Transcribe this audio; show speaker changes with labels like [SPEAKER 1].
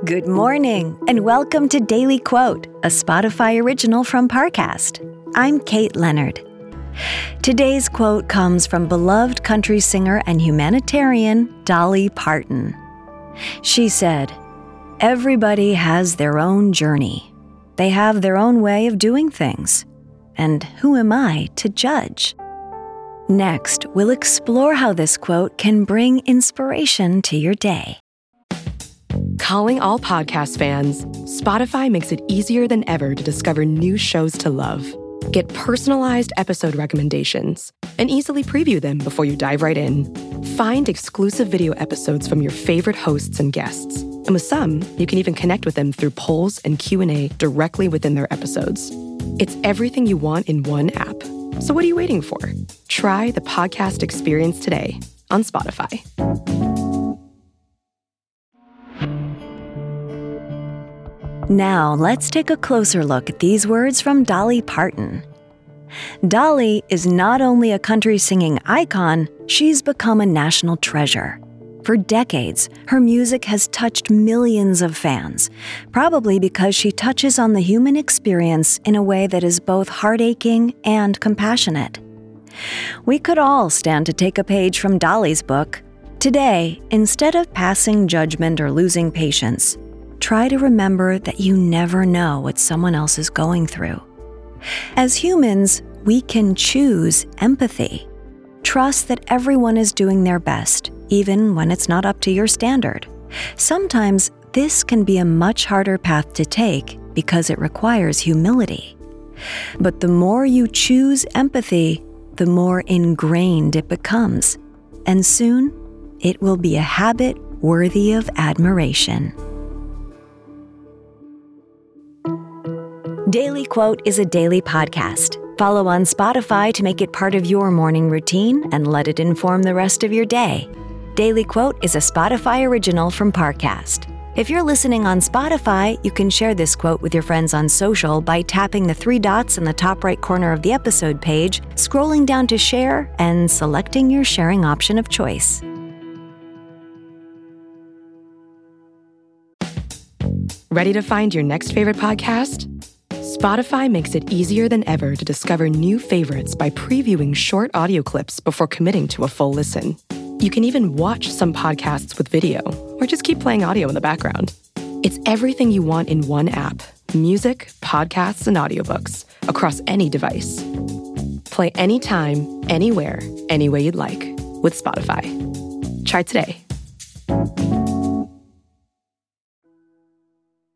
[SPEAKER 1] Good morning, and welcome to Daily Quote, a Spotify original from Parcast. I'm Kate Leonard. Today's quote comes from beloved country singer and humanitarian Dolly Parton. She said, "Everybody has their own journey. They have their own way of doing things. And who am I to judge?" Next, we'll explore how this quote can bring inspiration to your day.
[SPEAKER 2] Calling all podcast fans, Spotify makes it easier than ever to discover new shows to love. Get personalized episode recommendations and easily preview them before you dive right in. Find exclusive video episodes from your favorite hosts and guests. And with some, you can even connect with them through polls and Q&A directly within their episodes. It's everything you want in one app. So what are you waiting for? Try the podcast experience today on Spotify.
[SPEAKER 1] Now, let's take a closer look at these words from Dolly Parton. Dolly is not only a country singing icon, she's become a national treasure. For decades, her music has touched millions of fans, probably because she touches on the human experience in a way that is both heartaching and compassionate. We could all stand to take a page from Dolly's book. Today, instead of passing judgment or losing patience, try to remember that you never know what someone else is going through. As humans, we can choose empathy. Trust that everyone is doing their best, even when it's not up to your standard. Sometimes this can be a much harder path to take because it requires humility. But the more you choose empathy, the more ingrained it becomes, and soon it will be a habit worthy of admiration. Daily Quote is a daily podcast. Follow on Spotify to make it part of your morning routine and let it inform the rest of your day. Daily Quote is a Spotify original from Parcast. If you're listening on Spotify, you can share this quote with your friends on social by tapping the 3 dots in the top right corner of the episode page, scrolling down to share, and selecting your sharing option of choice.
[SPEAKER 2] Ready to find your next favorite podcast? Spotify makes it easier than ever to discover new favorites by previewing short audio clips before committing to a full listen. You can even watch some podcasts with video, or just keep playing audio in the background. It's everything you want in one app: music, podcasts, and audiobooks across any device. Play anytime, anywhere, any way you'd like with Spotify. Try today.